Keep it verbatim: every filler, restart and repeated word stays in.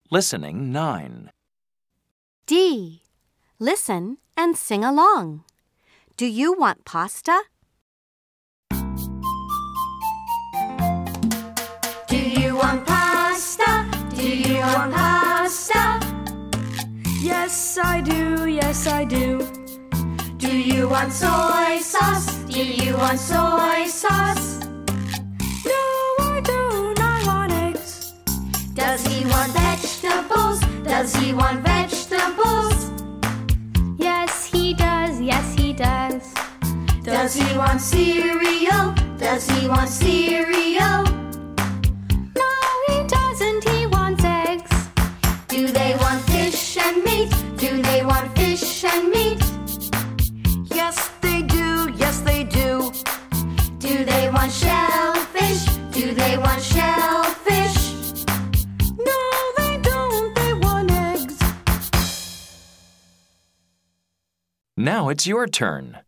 Listening nine. D. Listen and sing along. Do you want pasta? Do you want pasta? Do you want pasta? Yes, I do, yes, I do. Do you want soy sauce? Do you want soy sauce? No, I don't, I want eggs. Does he want vegetables? Does he want vegetables? Yes, he does, yes, he does. Does he want cereal? Does he want cereal? No, he doesn't, he wants eggs. Do they want fish and meat? Do they want fish and meat? Yes, they do, yes, they do. Do they want shellfish? Do they want shellfish? No, they don't, they want eggs. Now it's your turn.